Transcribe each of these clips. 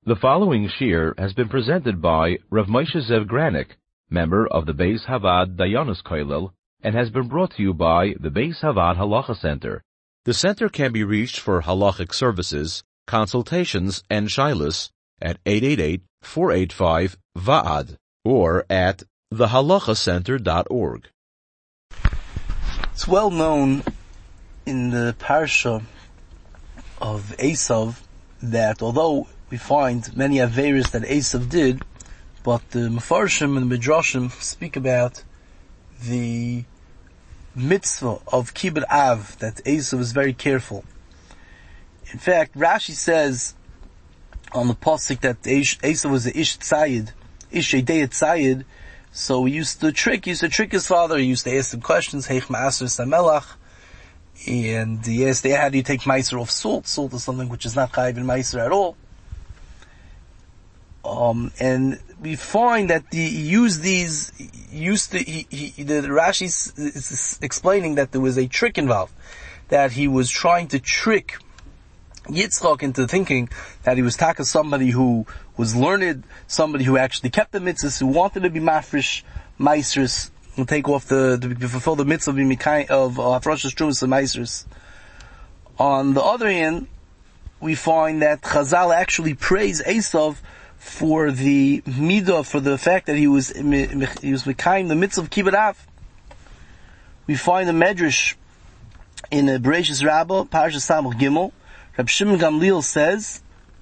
The following shir has been presented by Rav Moshe Zev Granik, member of the Beis Havad Dayanos Kollel, and has been brought to you by the Beis Havad Halacha Center. The center can be reached for halachic services, consultations, and shilas at 888-485-VAAD or at thehalachacenter.org. It's well known in the parsha of Esav that although we find many averos that Esav did, but the Mefarshim and the Midrashim speak about the mitzvah of Kibbud Av, that Esav was very careful. In fact, Rashi says on the pasuk that Esav was a ish tzayid, ish edei tzayid, so he used to trick his father. He used to ask him questions, Heich ma'aser samelach, and he asked, how do you take meiser of salt? Salt is something which is not chayiv in meiser at all. And we find that the Rashi is explaining that there was a trick involved, that he was trying to trick Yitzchak into thinking that he was taka somebody who was learned, somebody who actually kept the mitzvahs, who wanted to be mafresh meisers, and take off to fulfill the mitzvah of Hafrashas Trumas and meisers. On the other hand, we find that Chazal actually praise Esav for the midah, for the fact that he was mekayim the mitzvah of Kibbud Av. We find a medrash in Bereshis Rabbah, Parashas Samach Gimel. Reb Shimon Gamliel says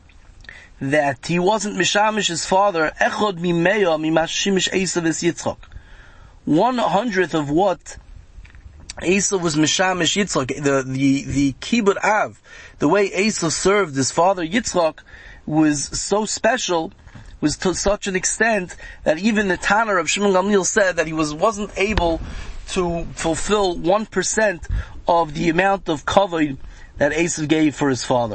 that he wasn't mishamish his father echod mimeya mimashimish Esav es Yitzchak. 1/100th of what Esav was mishamish Yitzchak, the Kibbud Av, the way Esav served his father Yitzchak was so special, was to such an extent that even the Tanner of Shimon Gamliel said that he wasn't able to fulfill 1% of the amount of kavod that Esav gave for his father.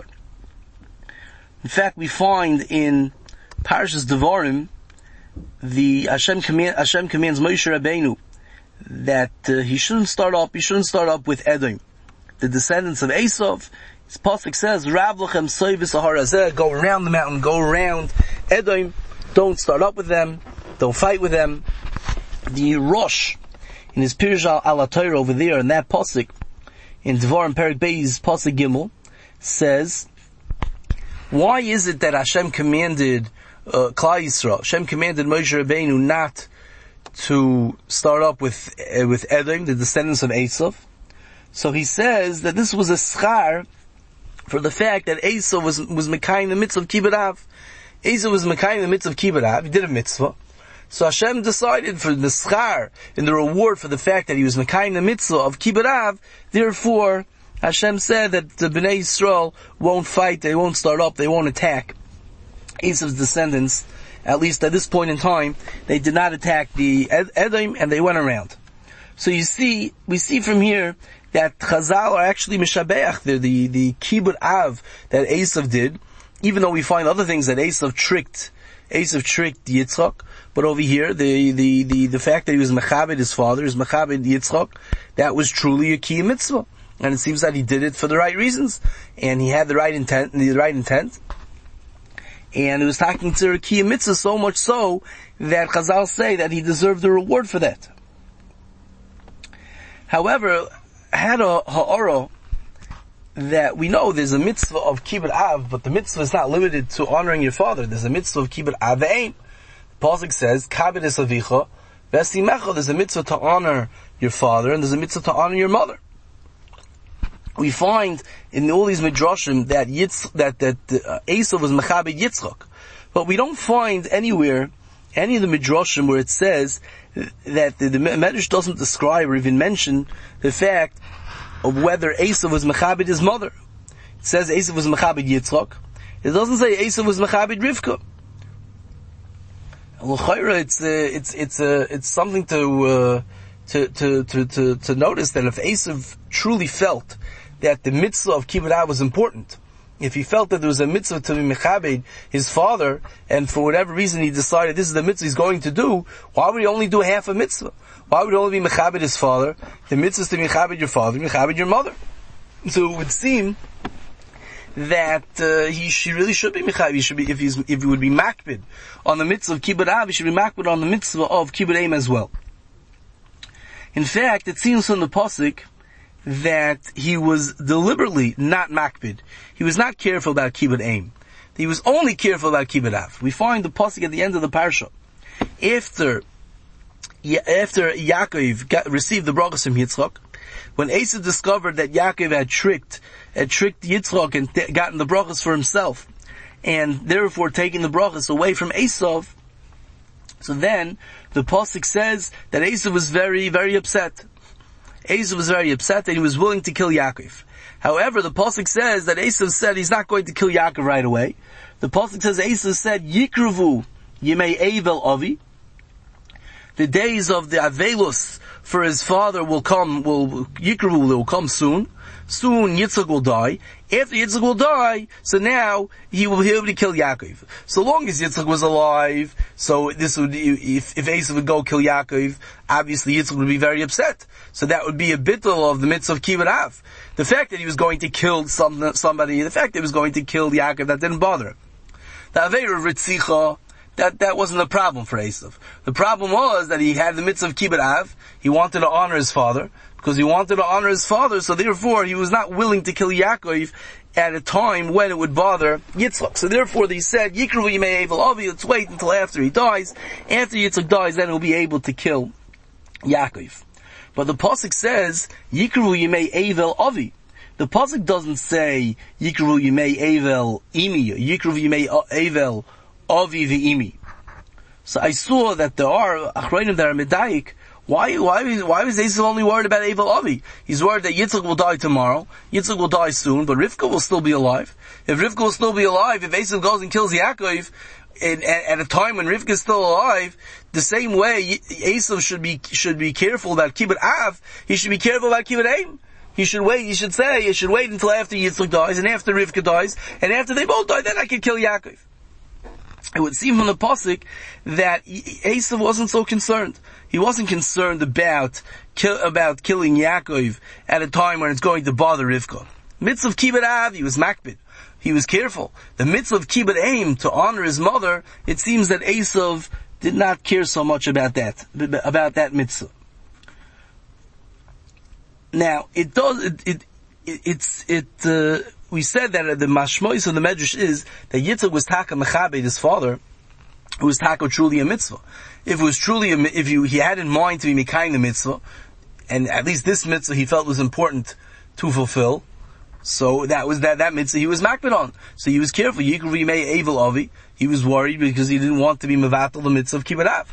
In fact, we find in Parashas Devarim, Hashem commands Moshe Rabbeinu that he shouldn't start up with Edom, the descendants of Esav. His pasuk says, Rav lachem soivis aharazeh, go around the mountain, go around Edom, don't start up with them, don't fight with them. The Rosh, in his Pirush al HaTorah over there, in that pasuk, in Devarim Perek Beis pasuk Gimel, says, why is it that Hashem commanded Klal Yisrael, Hashem commanded Moshe Rabbeinu not to start up with Edom, the descendants of Esav? So he says that this was a schar for the fact that Esav was mekayim the mitzvah of Kibbud Av. Esav was mekayim the mitzvah of Kibbud Av. He did a mitzvah. So Hashem decided for the schar, in the reward for the fact that he was mekayim the mitzvah of Kibbud Av, therefore Hashem said that the Bnei Yisrael won't fight, they won't start up, they won't attack Esav's descendants. At least at this point in time, they did not attack the Edom, and they went around. So we see from here that Chazal are actually mishabeach the Kibbud Av that Esav did, even though we find other things that Esav tricked Yitzchak, but over here, the fact that he was mechabed his father, is mechabed Yitzchak, that was truly a key mitzvah. And it seems that he did it for the right reasons, and he had the right intent, and it was talking to a key mitzvah so much so that Chazal say that he deserved the reward for that. However, had a ha'ara that we know there's a mitzvah of Kibbud Av, but the mitzvah is not limited to honoring your father. There's a mitzvah of Kibbud Av ve'ein. The pasuk says, Kabed es avicha v'esimecha. There's a mitzvah to honor your father, and there's a mitzvah to honor your mother. We find in all these midrashim that Esav was mechabed Yitzchak, but we don't find anywhere any of the midrashim where it says that the Medrash doesn't describe or even mention the fact of whether Esav was mechabed his mother. It says Esav was mechabed Yitzchak. It doesn't say Esav was mechabed Rivka. L'chayra, it's something to notice that if Esav truly felt that the mitzvah of Kibbud Av was important, if he felt that there was a mitzvah to be mechabed his father, and for whatever reason he decided this is the mitzvah he's going to do, why would he only do half a mitzvah? Why would he only be mechabed his father? The mitzvah is to mechabed your father, mechabed your mother. So it would seem that he really should be mechayiv. He should be, if he would be makbid on the mitzvah of kibbud av, he should be makbid on the mitzvah of kibbud aim as well. In fact, it seems from the pasuk that he was deliberately not makbid. He was not careful about kibbud aim. He was only careful about kibbud av. We find the pasuk at the end of the parsha. After Yaakov received the brachos from Yitzchak, when Esav discovered that Yaakov had tricked Yitzchak and gotten the brachos for himself, and therefore taking the brachos away from Esav, so then the pasuk says that Esav was very, very upset. Esav was very upset and he was willing to kill Yaakov. However, the pasuk says that Esav said he's not going to kill Yaakov right away. The pasuk says Esav said, "Yikruvu yemei Evel avi." The days of the Avelus for his father will come soon. Soon Yitzchak will die. After Yitzchak will die, so now he will be able to kill Yaakov. So long as Yitzchak was alive, so this would, if Esav would go kill Yaakov, obviously Yitzchak would be very upset. So that would be a bittul of the mitzvah of kibbud av. The fact that he was going to kill somebody, the fact that he was going to kill Yaakov, that didn't bother him. The Aveira of Ritzicha, that wasn't a problem for Esav. The problem was that he had the mitzvah of kibbud av. He wanted to honor his father. Because he wanted to honor his father, so therefore he was not willing to kill Yaakov at a time when it would bother Yitzchak. So therefore he said, Yikru yimei Evel avi, let's wait until after he dies. After Yitzchak dies, then he'll be able to kill Yaakov. But the pasuk says, Yikru yimei Evel avi. The pasuk doesn't say, Yikru yimei Evel imi, Yikru yimei Evel avi v'imi. So I saw that there are achronim that are medayik. Why was Esav only worried about Evel avi? He's worried that Yitzchak will die tomorrow, Yitzchak will die soon, but Rivka will still be alive. If Rivka will still be alive, if Esav goes and kills Yaakov at a time when Rivka is still alive, the same way Esav should be careful about kibbud av, he should be careful about kibbud aim. He should wait until after Yitzchak dies, and after Rivka dies, and after they both die, then I can kill Yaakov. It would seem from the pasuk that Esav wasn't so concerned. He wasn't concerned about killing Yaakov at a time when it's going to bother Rivka. Mitzvah of kibbud av, he was makbid. He was careful. The mitzvah of kibbud aim, to honor his mother, it seems that Esav did not care so much about that mitzvah. Now, we said that the mashmois of the medrash is that Yitzchak was taka mechabed his father, who was taka truly a mitzvah. If it was truly he had in mind to be mekayim the mitzvah, and at least this mitzvah he felt was important to fulfill, so that was that mitzvah he was makbid on. So he was careful. Yikru yimei Evel avi. He was worried because he didn't want to be mevatel the mitzvah of kibbud av.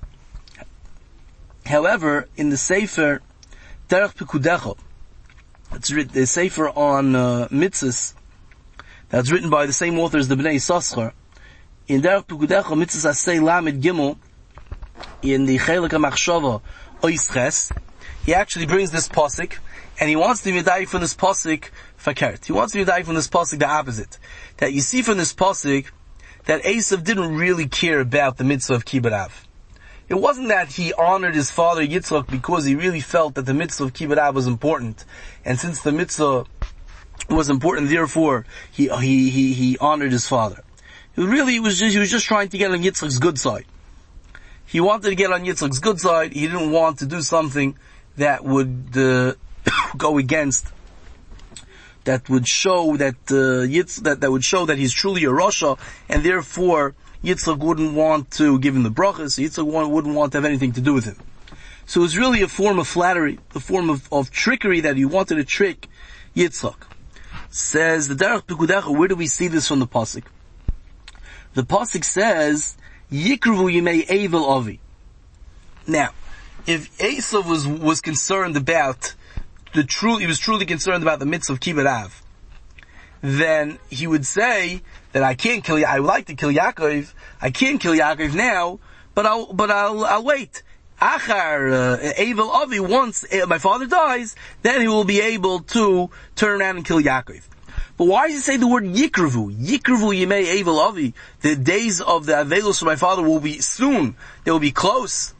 However, in the Sefer Derech Pekudecha, it's written, the Sefer on mitzvahs, that's written by the same author as the Bnei Yissaschar. In Derech Pekudecha, mitzvahs asay lamed gimel, in the Chelik HaMachshava Ois Ches, he actually brings this pasuk, and he wants to be medayik from this pasuk fakert. He wants to be medayik from this pasuk the opposite. That you see from this pasuk that Esav didn't really care about the mitzvah of kibbud av. It wasn't that he honored his father Yitzchak because he really felt that the mitzvah of kibbud av was important, and since the mitzvah was important, therefore he honored his father. He was just trying to get on Yitzchak's good side. He wanted to get on Yitzchak's good side. He didn't want to do something that would go against, that would show that that would show that he's truly a rasha, and therefore Yitzchak wouldn't want to give him the brachas. Yitzchak wouldn't want to have anything to do with him. So it was really a form of flattery, a form of trickery that he wanted to trick Yitzchak. Says the Derech Pekudecha, where do we see this from the pasuk? The pasuk says, Yikruvu yimei Evel avi. Now, if Esav was concerned about he was truly concerned about the mitzvah of kibbud av, then he would say that I would like to kill Yaakov, I can't kill Yaakov now, but I'll wait. Achar Evel avi, once my father dies, then he will be able to turn around and kill Yaakov. But why does it say the word Yikruvu? Yikruvu yimei Evel avi. The days of the Avelus of my father will be soon. They will be close.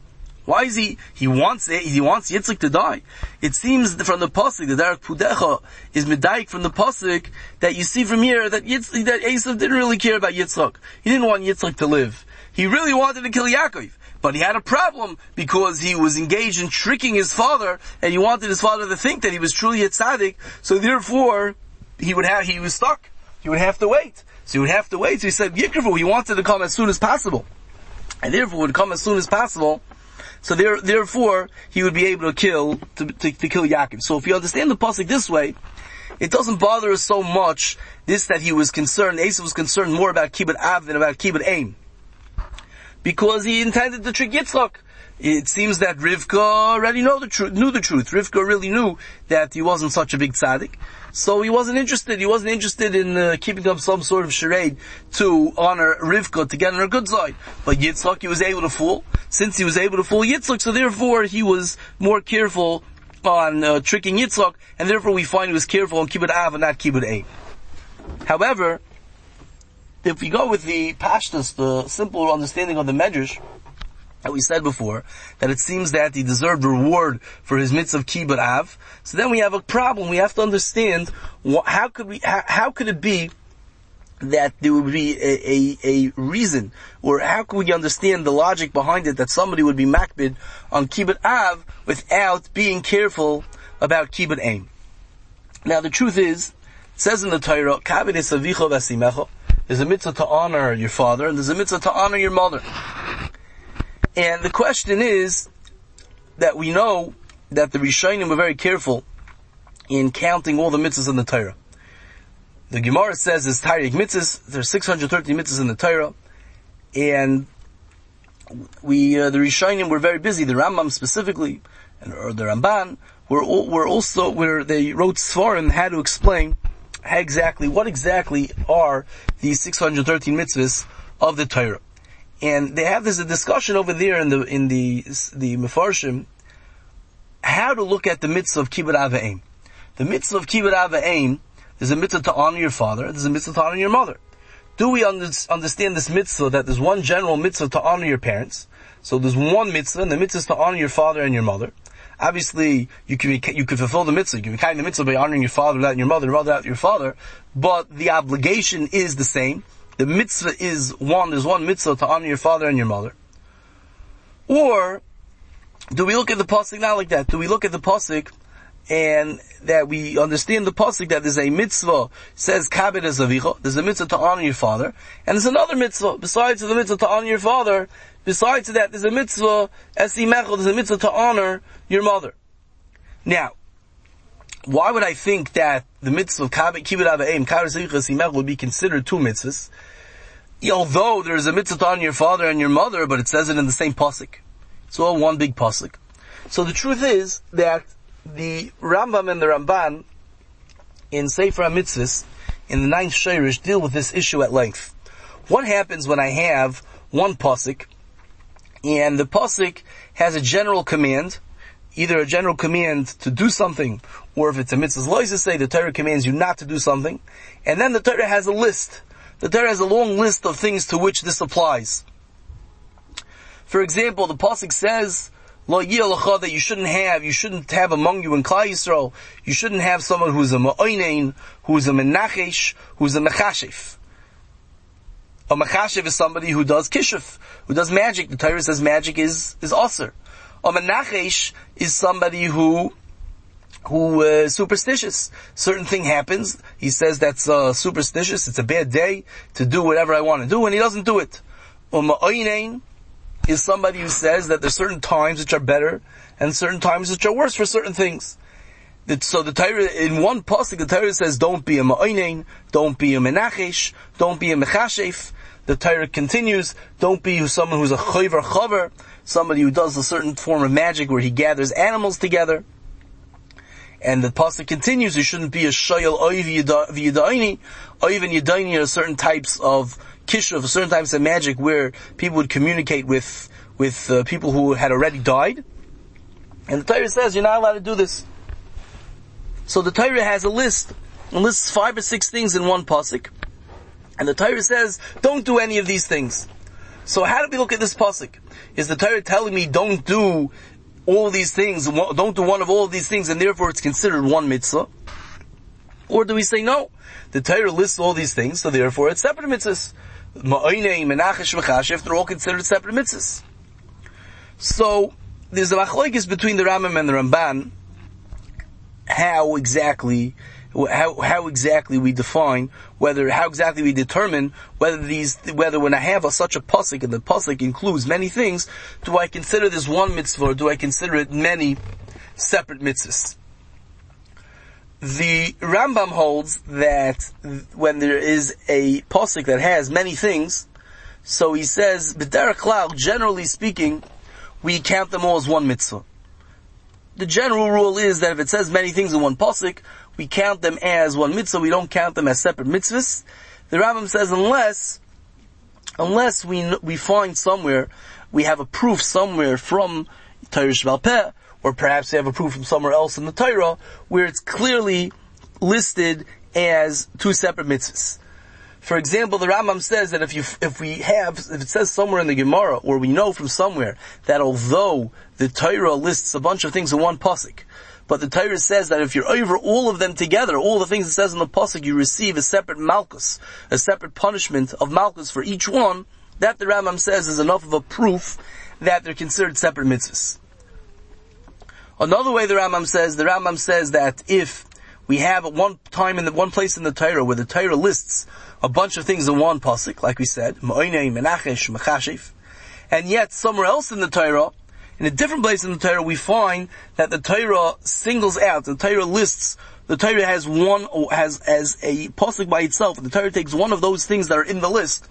Why is he wants Yitzchak to die? It seems from the pasuk, the Derek Pudecha is medayik from the pasuk that you see from here that Esav didn't really care about Yitzchak. He didn't want Yitzchak to live. He really wanted to kill Yaakov. But he had a problem because he was engaged in tricking his father, and he wanted his father to think that he was truly a tzaddik. So therefore, he was stuck. He would have to wait. So he said, Yikrivu, he wanted to come as soon as possible. And therefore would come as soon as possible. So therefore, he would be able to kill Yaakov. So if you understand the pasuk this way, it doesn't bother us so much, that he was concerned, Esav was concerned more about Kibbut Av than about Kibbut Aim. Because he intended to trick Yitzchak. It seems that Rivka already knew the truth. Rivka really knew that he wasn't such a big tzaddik. So he wasn't interested. He wasn't interested in keeping up some sort of charade to honor Rivka, to get on her good side. But Yitzchak, he was able to fool. Since he was able to fool Yitzchak, so therefore he was more careful on tricking Yitzchak, and therefore we find he was careful on Kibbut Av and not Kibbut Ein. However, if we go with the pashtus, the simple understanding of the Medrash, that we said before, that it seems that he deserved reward for his mitzvah of Kibbut Av, so then we have a problem. We have to understand, how could it be that there would be a reason, or how could we understand the logic behind it that somebody would be makbid on Kibbut Av without being careful about Kibbut Ein? Now the truth is, it says in the Torah, Kabed es avicha v'asimecha, there's a mitzvah to honor your father, and there's a mitzvah to honor your mother. And the question is that we know that the Rishonim were very careful in counting all the mitzvahs in the Torah. The Gemara says there's Taryag mitzvahs, there's 630 mitzvahs in the Torah, and the Rishonim were very busy. The Rambam specifically, or the Ramban, were also where they wrote Sfarim how to explain what exactly are these 613 mitzvahs of the Torah. And they have this a discussion over there in the Mefarshim, how to look at the mitzvah of Kibbut Av V'Eim. The mitzvah of Kibbut Av V'Eim, there's a mitzvah to honor your father, there's a mitzvah to honor your mother. Do we understand this mitzvah that there's one general mitzvah to honor your parents? So there's one mitzvah, and the mitzvah is to honor your father and your mother. Obviously, you could fulfill the mitzvah. You can be kind of the mitzvah by honoring your father without your mother without your father, but the obligation is the same. The mitzvah is one. There's one mitzvah to honor your father and your mother. Or do we look at the pasuk not like that? Do we look at the pasuk and that we understand the pasuk that there's a mitzvah, says Kabed es avicha, there's a mitzvah to honor your father, and there's another mitzvah besides the mitzvah to honor your father. Besides that, there's a mitzvah esimechel, there's a mitzvah to honor your mother. Now, why would I think that the mitzvah of Kibbut Av V'Eim, Kabed es avicha esimechel, would be considered two mitzvahs? Although there's a mitzvah to honor your father and your mother, but it says it in the same pasuk. It's all one big pasuk. So the truth is that the Rambam and the Ramban in Sefer HaMitzvahs, in the 9th Shirish, deal with this issue at length. What happens when I have one pasuk, and the pasuk has a general command, either a general command to do something, or if it's a mitzvah lois, say the Torah commands you not to do something, and then the Torah has a list. The Torah has a long list of things to which this applies. For example, the pasuk says, Lo yiyah that you shouldn't have among you in Klal Yisrael, you shouldn't have someone who's a ma'oinein, who's a menachesh, who's a mechashef. A mechashef is somebody who does kishuf, who does magic. The Torah says magic is aser. A menachesh is somebody who is superstitious. Certain thing happens, he says that's superstitious, it's a bad day to do whatever I want to do, and he doesn't do it. Ma'oinein is somebody who says that there's certain times which are better and certain times which are worse for certain things. So the Torah, in one pasuk, the Torah says, don't be a ma'onein, don't be a menachesh, don't be a mechashef. The Torah continues, don't be someone who's a chover chaver, somebody who does a certain form of magic where he gathers animals together. And the pasuk continues, you shouldn't be a shayel oiv v'yadaini. Oiv and yadaini are certain types of kishuf, certain types of magic where people would communicate with people who had already died. And the Torah says you're not allowed to do this. So the Torah has a list. It lists 5 or 6 things in one pasuk. And the Torah says, don't do any of these things. So how do we look at this pasuk? Is the Torah telling me don't do all these things, don't do one of all of these things, and therefore it's considered one mitzvah? Or do we say no? The Torah lists all these things, so therefore it's separate mitzvahs. Ma'oinei, menachesh, mechashev, they're all considered separate mitzvahs. So there's a machlokes between the Rambam and the Ramban. How exactly we define how exactly we determine whether when I have such a pasuk and the pasuk includes many things, do I consider this one mitzvah or do I consider it many separate mitzvahs? The Rambam holds that when there is a pasuk that has many things, so he says, b'derech klal, generally speaking, we count them all as one mitzvah. The general rule is that if it says many things in one pasuk, we count them as one mitzvah, we don't count them as separate mitzvahs. The Rambam says unless we find somewhere, we have a proof somewhere from Torah Sheba'al Peh, or perhaps we have a proof from somewhere else in the Torah, where it's clearly listed as two separate mitzvahs. For example, the Rambam says that if it says somewhere in the Gemara, or we know from somewhere, that although the Torah lists a bunch of things in one pasuk, but the Torah says that if you're over all of them together, all the things it says in the pasuk, you receive a separate malchus, a separate punishment of malchus for each one, that the Rambam says is enough of a proof that they're considered separate mitzvahs. Another way the Rambam says that if we have at one time in one place in the Torah where the Torah lists a bunch of things in one pasuk, like we said, Ma'oinei, menachesh, mechashev, and yet somewhere else in the Torah, in a different place in the Torah, we find that the Torah singles out, the Torah lists, the Torah has a pasuk by itself, and the Torah takes one of those things that are in the list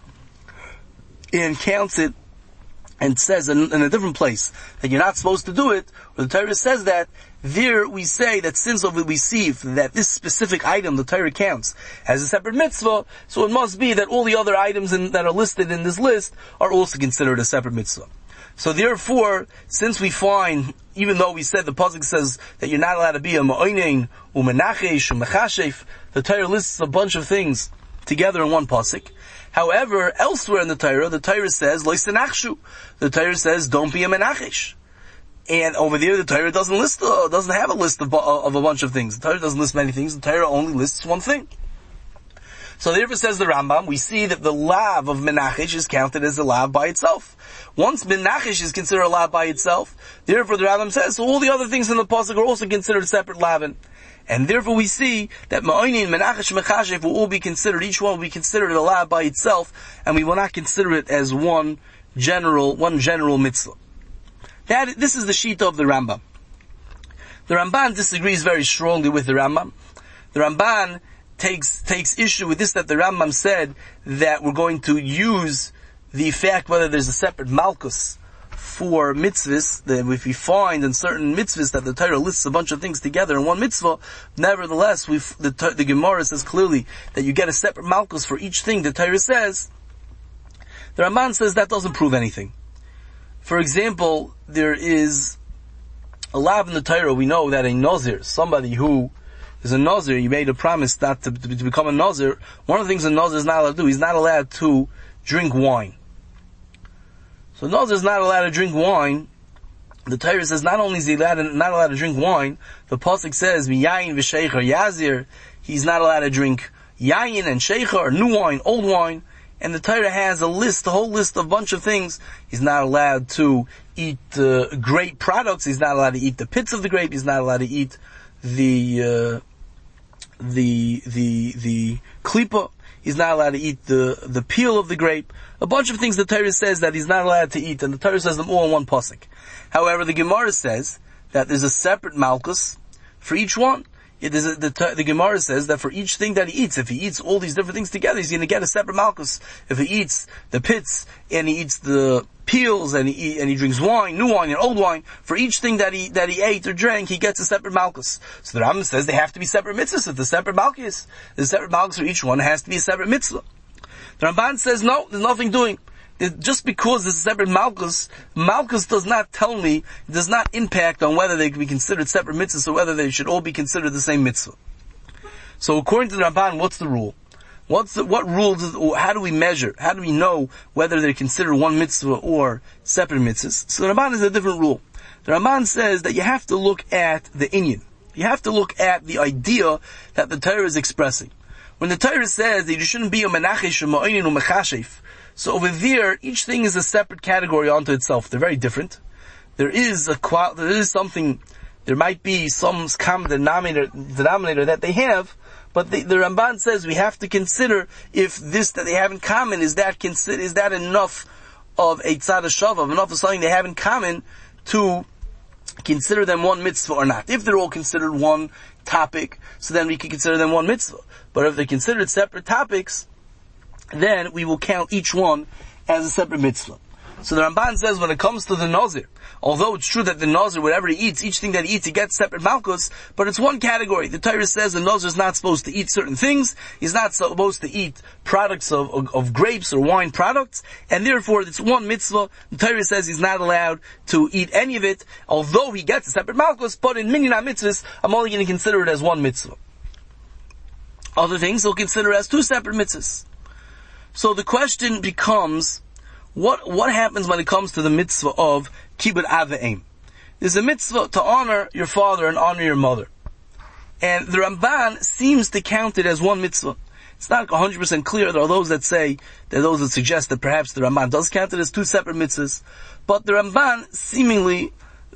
and counts it and says in a different place that you're not supposed to do it, or the Torah says that, there we say that since we see that this specific item the Torah counts as a separate mitzvah, so it must be that all the other items that are listed in this list are also considered a separate mitzvah. So therefore, since we find, even though we said the pasuk says that you're not allowed to be a ma'onein, u'menachesh, u'mechashev, the Torah lists a bunch of things together in one pasuk. However, elsewhere in the Torah says, lo yisnachu. The Torah says, don't be a menachesh. And over there, the Torah doesn't have a list of a bunch of things. The Torah doesn't list many things. The Torah only lists one thing. So therefore says the Rambam, we see that the lav of menachesh is counted as a lav by itself. Once menachesh is considered a lav by itself, therefore the Rambam says, so all the other things in the pasuk are also considered separate lavin. And therefore we see that ma'onin, menachesh, mechashev will all be considered, each one will be considered a lav by itself, and we will not consider it as one general mitzvah. This is the shita of the Rambam. The Ramban disagrees very strongly with the Rambam. The Ramban takes issue with this, that the Rambam said that we're going to use the fact whether there's a separate malchus for mitzvahs, that if we find in certain mitzvahs that the Torah lists a bunch of things together in one mitzvah, nevertheless the Gemara says clearly that you get a separate malchus for each thing the Torah says. The Ramban says that doesn't prove anything. For example, there is a lav in the Torah. We know that a Nazir, somebody who is a Nazir, you made a promise not to become a Nazir. One of the things a Nazir is not allowed to do, he's not allowed to drink wine. So Nazir is not allowed to drink wine. The Torah says not only is he not allowed to drink wine, the pasuk says, Miyayin v'sheicher yazir, he's not allowed to drink yayin and sheicher, new wine, old wine. And the Torah has a whole list of bunch of things. He's not allowed to eat grape products. He's not allowed to eat the pits of the grape. He's not allowed to eat the klipa. He's not allowed to eat the peel of the grape. A bunch of things the Torah says that he's not allowed to eat, and the Torah says them all in one pasuk. However, the Gemara says that there's a separate malchus for each one. The Gemara says that for each thing that he eats, if he eats all these different things together, he's going to get a separate malchus. If he eats the pits, and he eats the peels, and he drinks wine, new wine and old wine, for each thing that he ate or drank, he gets a separate malchus. So the Rambam says they have to be separate mitzvahs. If the separate malchus for each one has to be a separate mitzvah. The Ramban says no, there's nothing doing. Just because there's a separate malchus does not tell me, it does not impact on whether they can be considered separate mitzvahs or whether they should all be considered the same mitzvah. So according to the Ramban, what's the rule? What rules? How do we measure? How do we know whether they're considered one mitzvah or separate mitzvahs? So the Ramban has a different rule. The Ramban says that you have to look at the inyan. You have to look at the idea that the Torah is expressing. When the Torah says that you shouldn't be a menachesh, a ma'onin, or mechashef, so over there, each thing is a separate category unto itself. They're very different. There might be some common denominator that they have, but the Ramban says we have to consider if this that they have in common, is that enough of a tzad shavav, enough of something they have in common to consider them one mitzvah or not. If they're all considered one topic, so then we can consider them one mitzvah. But if they're considered separate topics, then we will count each one as a separate mitzvah. So the Ramban says when it comes to the Nazir, although it's true that the Nazir, whatever he eats, each thing that he eats, he gets separate malchus, but it's one category. The Torah says the Nazir is not supposed to eat certain things, he's not supposed to eat products of grapes or wine products, and therefore it's one mitzvah. The Torah says he's not allowed to eat any of it, although he gets a separate malchus, but in minyan mitzvahs, I'm only going to consider it as one mitzvah. Other things he'll consider as two separate mitzvahs. So the question becomes, what happens when it comes to the mitzvah of kibbud av v'em? There's a mitzvah to honor your father and honor your mother. And the Ramban seems to count it as one mitzvah. It's not 100% clear. There are those that suggest that perhaps the Ramban does count it as two separate mitzvahs. But the Ramban seemingly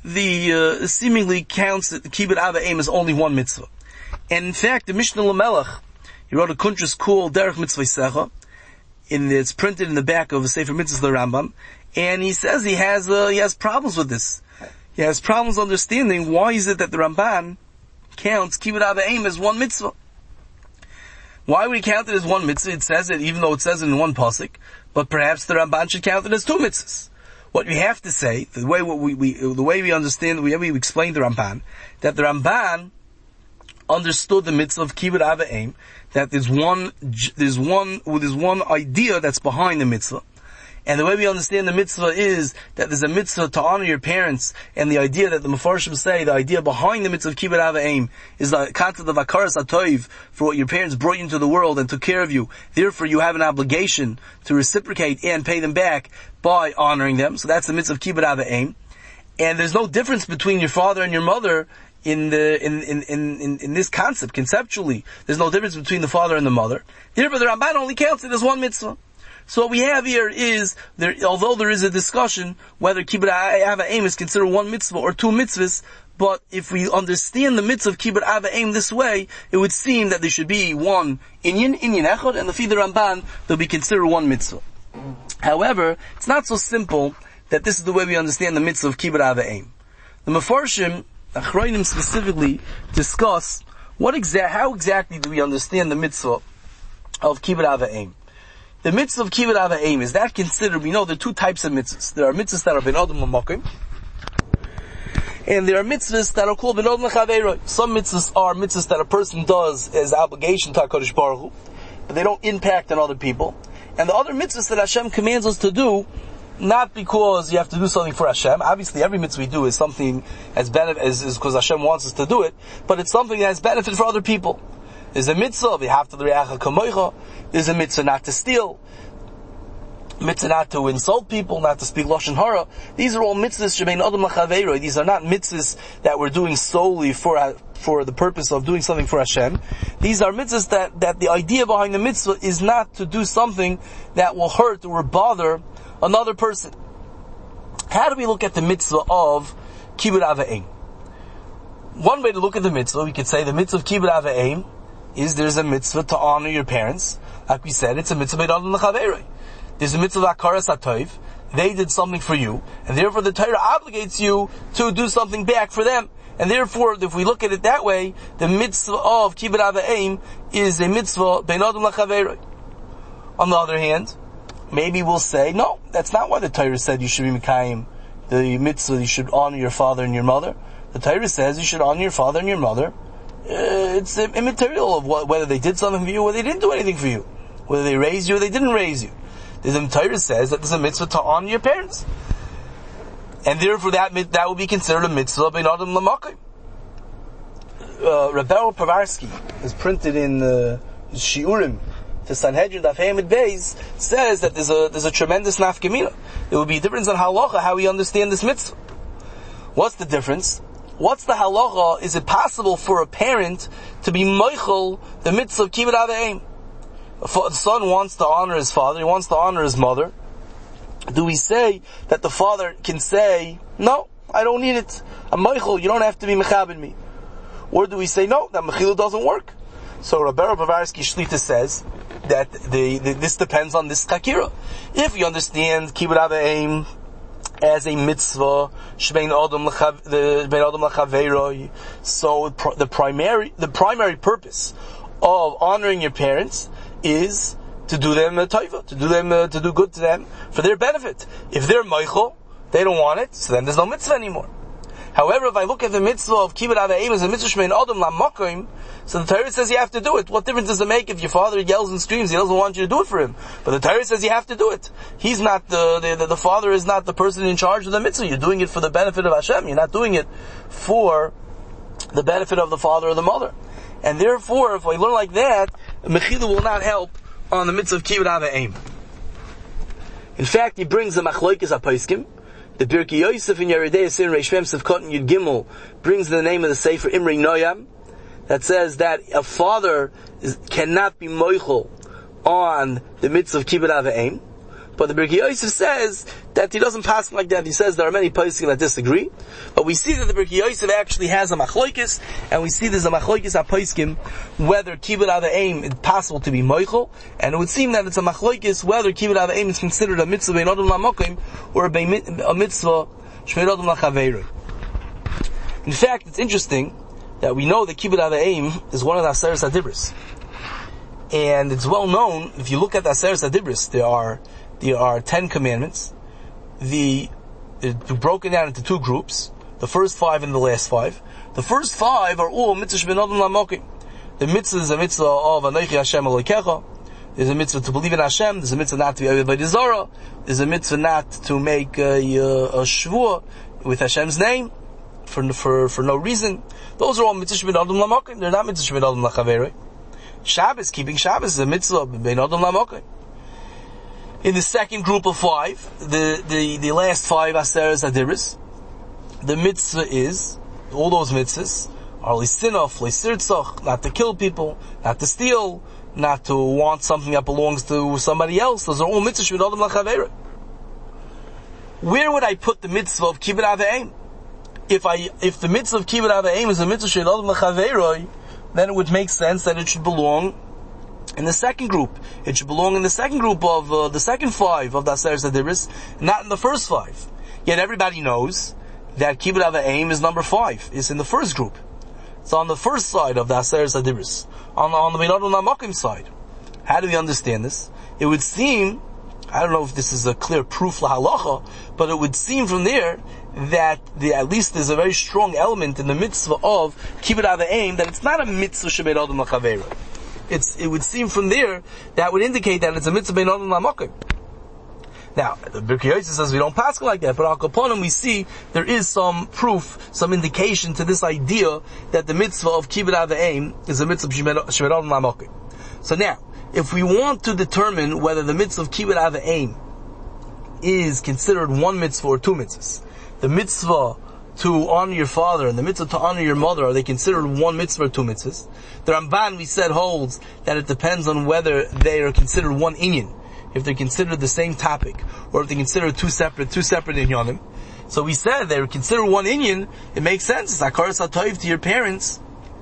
counts that the kibbud av v'em as only one mitzvah. And in fact, the Mishnah Lamelech, he wrote a kuntres called Derech Mitzvah Secha. It's printed in the back of a Sefer Mitzvahs the Rambam, and he says he has problems with this. He has problems understanding why is it that the Ramban counts kibbud av v'em as one mitzvah. Why would he count it as one mitzvah? It says it, even though it says it in one pasuk, but perhaps the Ramban should count it as two mitzvahs. What we have to say, the way we understand, the way we explain the Ramban, that the Ramban understood the mitzvah of kibbud av v'em, that there's one idea that's behind the mitzvah. And the way we understand the mitzvah is that there's a mitzvah to honor your parents, and the idea that the Mefarshim say, the idea behind the mitzvah of kibbud av v'em is the concept of hakaras hatoiv, for what your parents brought you into the world and took care of you. Therefore you have an obligation to reciprocate and pay them back by honoring them. So that's the mitzvah of kibbud av v'em. And there's no difference between your father and your mother in this concept, conceptually. There's no difference between the father and the mother. Therefore the Ramban only counts it as one mitzvah. So what we have here is, although there is a discussion whether kibbud av v'em is considered one mitzvah or two mitzvahs, but if we understand the mitzvah of kibbud av v'em this way, it would seem that there should be one inyan echad, and the Fid Ramban, they'll be considered one mitzvah. However, it's not so simple that this is the way we understand the mitzvah of kibbud av v'em. The Mefarshim, Achronim specifically, discuss how exactly do we understand the mitzvah of kibbud av v'em. The mitzvah of kibbud av v'em, is that considered, we know there are two types of mitzvahs. There are mitzvahs that are ben adam l'makom, and there are mitzvahs that are called ben adam l'chaveiroi. Some mitzvahs are mitzvahs that a person does as obligation to HaKadosh Baruch Hu, but they don't impact on other people. And the other mitzvahs that Hashem commands us to do, not because you have to do something for Hashem. Obviously, every mitzvah we do is something as benefit, is because Hashem wants us to do it, but it's something that has benefit for other people. There's a mitzvah, there's a mitzvah not to steal, mitzvah not to insult people, not to speak lashon hara. These are all mitzvahs shebein adam l'chaveiroi. These are not mitzvahs that we're doing solely for the purpose of doing something for Hashem. These are mitzvahs that the idea behind the mitzvah is not to do something that will hurt or bother another person. How do we look at the mitzvah of kibbud av v'em? One way to look at the mitzvah, we could say the mitzvah of kibbud av v'em is there's a mitzvah to honor your parents. Like we said, it's a mitzvah ben adam l'chaveiroi. There's a mitzvah of hakaras hatoiv. They did something for you, and therefore the Torah obligates you to do something back for them. And therefore, if we look at it that way, the mitzvah of kibbud av v'em is a mitzvah ben adam l'chaveiroi. On the other hand, maybe we'll say, no, that's not why the Torah said you should be mekayim the mitzvah, you should honor your father and your mother. The Torah says you should honor your father and your mother. It's immaterial of whether they did something for you or they didn't do anything for you. Whether they raised you or they didn't raise you. The Torah says that there's a mitzvah to honor your parents. And therefore that would be considered a mitzvah ben adam l'makom. Rebel Povarsky is printed in Shiurim to Sanhedrin Daf Hamid Beis says that there's a tremendous nafkamina. There would be a difference on halacha how we understand this mitzvah. What's the difference? What's the halacha? Is it possible for a parent to be meichel the mitzvah of kibbud av v'em? The son wants to honor his father, he wants to honor his mother. Do we say that the father can say, no, I don't need it, I'm meichel, you don't have to be mechabed me? Or do we say, no, that mechilu doesn't work? So Rabbi Bavarsky Shlita says that this depends on this chakira. If you understand kibbud av v'em as a mitzvah, shbein adam l'chaveiroi, so the primary purpose of honoring your parents is to do them a taiva, to do good to them for their benefit. If they're meichel, they don't want it, so then there's no mitzvah anymore. However, if I look at the mitzvah of kibbud av v'em as a mitzvah shbein adam l'makom, so the Torah says you have to do it. What difference does it make if your father yells and screams? He doesn't want you to do it for him. But the Torah says you have to do it. He's not the father is not the person in charge of the mitzvah. You're doing it for the benefit of Hashem. You're not doing it for the benefit of the father or the mother. And therefore, if we learn like that, mechila will not help on the mitzvah of kibbud av v'em. In fact, he brings the machloikes haposkim. The Birkei Yosef in Yeridei Asir Reish Mem Sivkot Yud Gimel brings the name of the Sefer Imrei Noyam, that says that a father cannot be moichel on the mitzvah of kibbud av v'em. But the Birkei Yosef says that he doesn't pass like that. He says there are many poskim that disagree. But we see that the Birkei Yosef actually has a machloikis, and we see there's a machloikis haposkim whether kibbud av v'em is possible to be moichel, and it would seem that it's a machloikis whether kibbud av v'em is considered a mitzvah bein adam l'makom or a mitzvah shbein adam l'chaveiroi. In fact, it's interesting that we know that kibbud av v'em is one of the Aseres HaDibros. And it's well known, if you look at the Aseres HaDibros, there are 10 commandments. They're broken down into two groups, the first 5 and the last 5. The first 5 are all mitzvah shbein adam l'makom. The mitzvah is a mitzvah of Anochi Hashem Elokecha. There's a mitzvah to believe in Hashem. There's a mitzvah not to be Oved B'nai Zara. There's a mitzvah not to make a shvua with Hashem's name for no reason. Those are all mitzvah shbein adam l'makom. They're not mitzvah shbein adam l'chaveiroi. Shabbos, keeping Shabbos is a mitzvah bein adam l'makom. In the second group of 5, the last 5 Aseres HaDibros, the mitzvah is, all those mitzvahs are lisinof, lisirtzach, not to kill people, not to steal, not to want something that belongs to somebody else. Those are all mitzvahs shbein adam l'chaveiroi. Where would I put the mitzvah of kibbud av v'em? If the mitzvah of kibbud av v'em is a mitzvah shbein adam l'chaveiroi, then it would make sense that it should belong in the second group. It should belong in the second group of the second 5 of the Aseres HaDibros, not in the first 5. Yet everybody knows that kibbud av v'em is number 5. It's in the first group. It's on the first side of the Aseres HaDibros, on the bein adam l'makom side. How do we understand this? It would seem, I don't know if this is a clear proof lahalacha, but it would seem from there that at least there's a very strong element in the mitzvah of kibbud av v'em that it's not a mitzvah shbein adam l'chaveiroi. It would seem from there that would indicate that it's a mitzvah bein adam l'makom. Now, the Birkei Yosef says we don't pass like that, but al kaponim we see there is some proof, some indication to this idea that the mitzvah of kibbud av v'em is a mitzvah shbein adam l'makom. So now, if we want to determine whether the mitzvah of kibbud av v'em is considered one mitzvah or two mitzvahs, the mitzvah to honor your father and the mitzvah to honor your mother, are they considered one mitzvah or two mitzvahs? The Ramban, we said, holds that it depends on whether they are considered one inyan, if they're considered the same topic, or if they're considered two separate inyanim. So we said they're considered one inyan, it makes sense. It's hakaras hatov to your parents.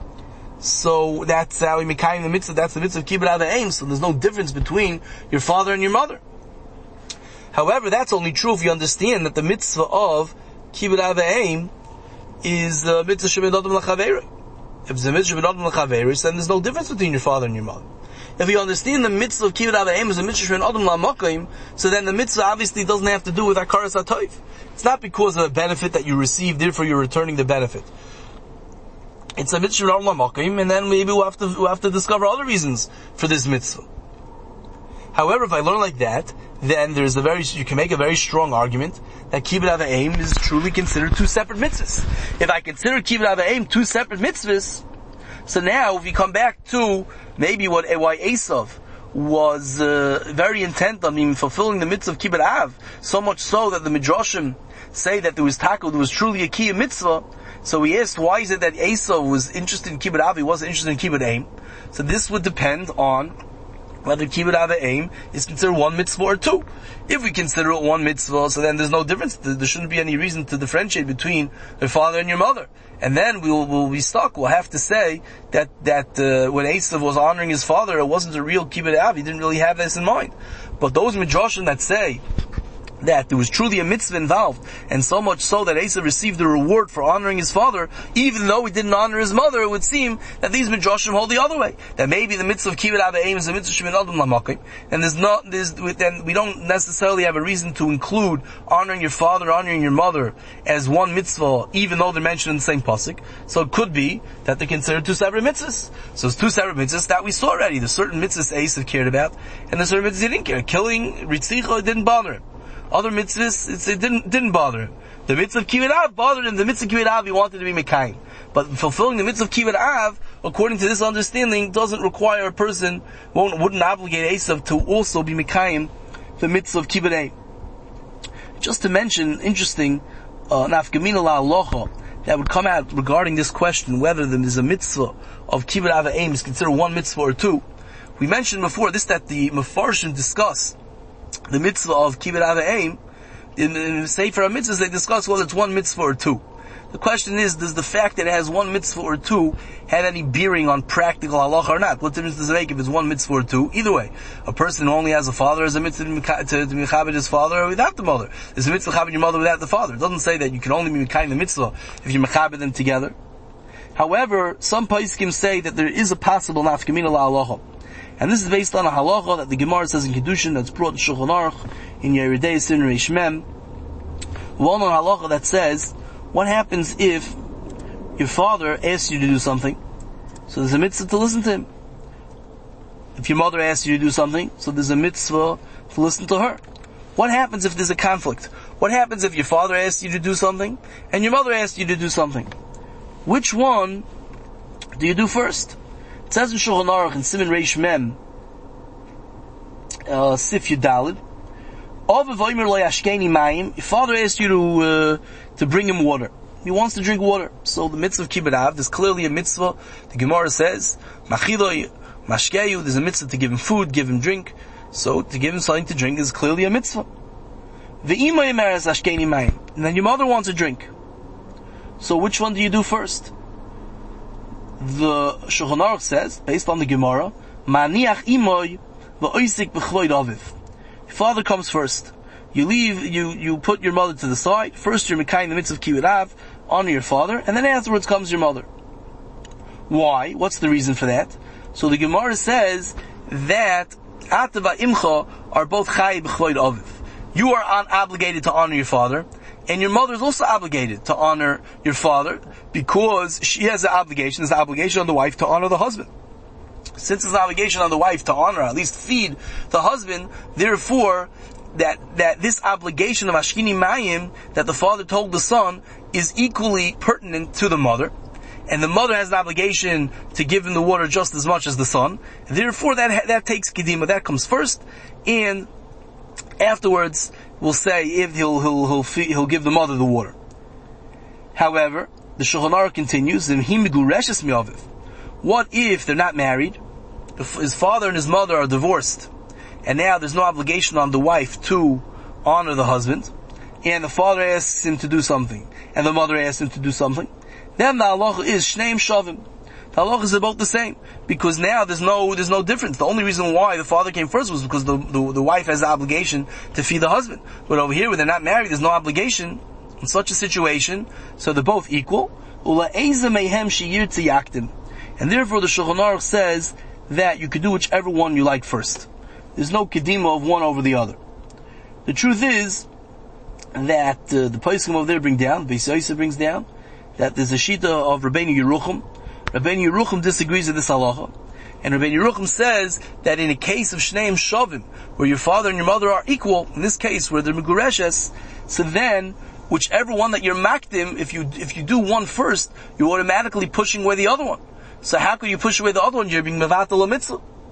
So that's how we mekayim the mitzvah, that's the mitzvah of kibbud av v'em, so there's no difference between your father and your mother. However, that's only true if you understand that the mitzvah of kibbud av v'em is mitzvah shbein adam l'chaveiroi. If it's a mitzvah shbein adam l'chaveiroi, then there's no difference between your father and your mother. If you understand the mitzvah of kibbud av v'em is a mitzvah shbein adam l'makom, so then the mitzvah obviously doesn't have to do with hakaras hatov. It's not because of a benefit that you received, therefore you're returning the benefit. It's a mitzvah shbein adam l'makom, and then maybe we'll have to discover other reasons for this mitzvah. However, if I learn like that, then you can make a very strong argument that kibbud av v'em is truly considered two separate mitzvahs. If I consider kibbud av v'em two separate mitzvahs, so now if we come back to maybe why Esav was very intent on fulfilling the mitzvah of kibbut av, so much so that the midrashim say that there was truly a key mitzvah. So he asked, why is it that Esau was interested in kibbut av, he wasn't interested in kibbut aim? So this would depend on whether kibbut av aim is considered one mitzvah or two. If we consider it one mitzvah, so then there's no difference. There shouldn't be any reason to differentiate between your father and your mother. And then we'll be stuck. We'll have to say that when Esau was honoring his father, it wasn't a real kibbut av. He didn't really have this in mind. But those midrashim that say that there was truly a mitzvah involved, and so much so that Esau received the reward for honoring his father, even though he didn't honor his mother, it would seem that these midrashim hold the other way. That maybe the mitzvah of kibbut av aim is a mitzvah shemin adam lamakim, and then we don't necessarily have a reason to include honoring your father, honoring your mother as one mitzvah, even though they're mentioned in the same pasuk. So it could be that they're considered two separate mitzvahs. So it's two separate mitzvahs that we saw already. There's certain mitzvahs Esau cared about, and there's certain mitzvahs he didn't care. Killing Ritzicha didn't bother him. Other mitzvahs, it didn't bother him. The mitzvah of kibbut av bothered him. The mitzvah of kibbut av he wanted to be mekayim. But fulfilling the mitzvah of kibbut av, according to this understanding, doesn't require a person, wouldn't obligate Esau to also be mekayim the mitzvah of kibbut aim. Just to mention, interesting, nafkamina la'alocha, that would come out regarding this question, whether there is a mitzvah of kibbut av aim is considered one mitzvah or two. We mentioned before this, that the Mefarshim discuss the mitzvah of kibbut av aim. In the Sefer HaMitzvahs they discuss whether it's one mitzvah or two. The question is, does the fact that it has one mitzvah or two have any bearing on practical halacha or not? What difference does it make if it's one mitzvah or two? Either way, a person who only has a father has a mitzvah to mechabed his father without the mother. There's a mitzvah to mechabed your mother without the father. It doesn't say that you can only be mekayim the mitzvah if you mechabed them together. However, some poskim say that there is a possible nafkamina la'alocha. And this is based on a halacha that the Gemara says in Kedushin, that's brought in Shulchan Aruch, in Yeridei Sin Reish Mem. Well-known halacha that says, what happens if your father asks you to do something? So there's a mitzvah to listen to him. If your mother asks you to do something, so there's a mitzvah to listen to her. What happens if there's a conflict? What happens if your father asks you to do something, and your mother asks you to do something? Which one do you do first? It says in Shulchan Aruch in Siman Reish Mem, Sif Yudalid, your father asks you to bring him water. He wants to drink water. So the mitzvah of kibbut av, there's clearly a mitzvah. The Gemara says, Machiloi, Mashkeyu, there's a mitzvah to give him food, give him drink. So to give him something to drink is clearly a mitzvah. And then your mother wants a drink. So which one do you do first? The Shulchan Aruch says, based on the Gemara, Ma'aniach imoy v'oisik b'chloid aviv. Your father comes first. You put your mother to the side. First you're mekayim the mitzvah of kibbut av, honor your father, and then afterwards comes your mother. Why? What's the reason for that? So the Gemara says that Atava imcha are both chay b'chloid aviv. You are obligated to honor your father, and your mother is also obligated to honor your father, because she has the obligation, there's an obligation on the wife to honor the husband. Since there's an obligation on the wife to honor, at least feed the husband, therefore, that this obligation of Ashkini Mayim, that the father told the son, is equally pertinent to the mother. And the mother has an obligation to give him the water just as much as the son. Therefore, that takes Kedima, that comes first, and afterwards, we'll say if he'll give the mother the water. However, the Shulchan Aruch continues, what if they're not married? His father and his mother are divorced, and now there's no obligation on the wife to honor the husband, and the father asks him to do something, and the mother asks him to do something. Then the halacha is shneim shavim. The halacha is about the same, because now there's no difference. The only reason why the father came first was because the wife has the obligation to feed the husband. But over here, when they're not married, there's no obligation in such a situation, so they're both equal. And therefore the Shulchan Aruch says that you could do whichever one you like first. There's no kedima of one over the other. The truth is that the poskim over there bring down, Beis Yosef brings down, that there's a shita of Rabbeinu Yerucham. Rabbeinu Yerucham disagrees with this halacha, and Rabbeinu Yerucham says that in a case of shneim shavim, where your father and your mother are equal, in this case where they're megureshes, so then whichever one that you're makdim, if you do one first, you're automatically pushing away the other one. So how could you push away the other one? You're being mevatel a mitzvah.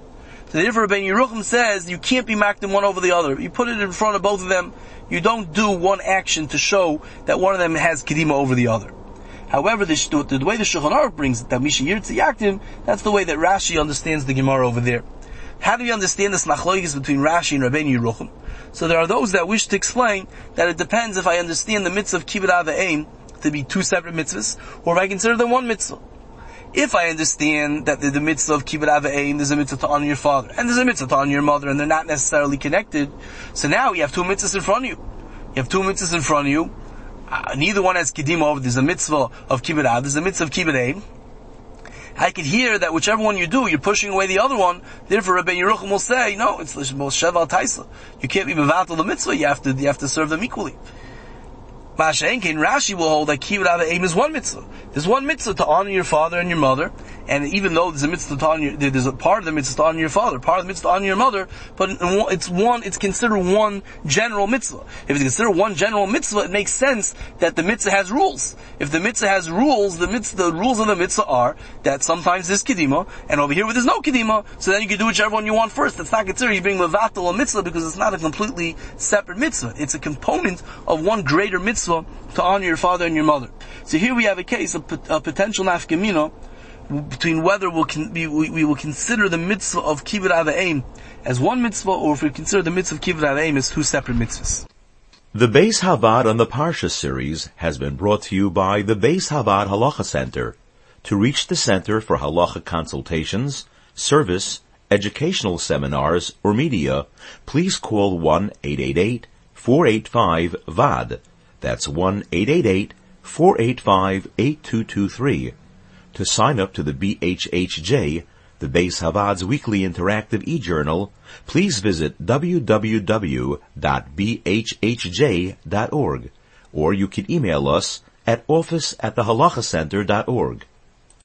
So therefore, Rabbeinu Yerucham says you can't be makdim one over the other. You put it in front of both of them. You don't do one action to show that one of them has kedima over the other. However, the way the Shulchan Aruch brings it, that Misha Yirtzi Yaktim, that's the way that Rashi understands the Gemara over there. How do we understand this machlokes between Rashi and Rabbeinu Yerucham? So there are those that wish to explain that it depends if I understand the mitzvah of kibbud av v'eim to be two separate mitzvahs, or if I consider them one mitzvah. If I understand that the mitzvah of kibbud av v'eim, there's a mitzvah to honor your father, and there's a mitzvah to honor your mother, and they're not necessarily connected, so now you have two mitzvahs in front of you. You have two mitzvahs in front of you. Neither one has kedima over. There's a mitzvah of kibbud av, there's a mitzvah of kibbud eim. I could hear that whichever one you do, you're pushing away the other one. Therefore, Rabbeinu Yerucham will say, no, it's sheval taisa. You can't be mevatel the mitzvah. You have to serve them equally. Masha'enkein, Rashi will hold that kibbud av v'eim is one mitzvah. There's one mitzvah to honor your father and your mother, and even though there's a mitzvah to honor, there's a part of the mitzvah to honor your father, part of the mitzvah to honor your mother, but it's considered one general mitzvah. If it's considered one general mitzvah, it makes sense that the mitzvah has rules. If the mitzvah has rules, the rules of the mitzvah are that sometimes there's kedima, and over here where there's no kedima, so then you can do whichever one you want first. It's not considered you being mevatel a mitzvah because it's not a completely separate mitzvah. It's a component of one greater mitzvah to honor your father and your mother. So here we have a case of a potential nafkamina between whether we will consider the mitzvah of kibbud av v'eim as one mitzvah, or if we consider the mitzvah of kibbud av v'eim as two separate mitzvahs. The Beis Havad on the Parsha series has been brought to you by the Beis Havad Halacha Center. To reach the Center for Halacha consultations, service, educational seminars, or media, please call 1-888-485-VAD. That's 1-888-485-8223. To sign up to the BHHJ, the Beis Havad's weekly interactive e-journal, please visit www.bhhj.org, or you can email us at office@thehalakhacenter.org.